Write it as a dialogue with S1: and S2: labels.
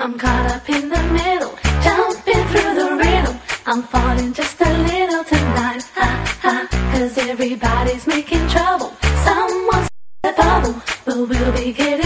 S1: I'm caught up in the middle, jumping through the riddle. I'm falling just a little tonight, ha ha. 'Cause everybody's making trouble. Someone's a bubble, but we'll be getting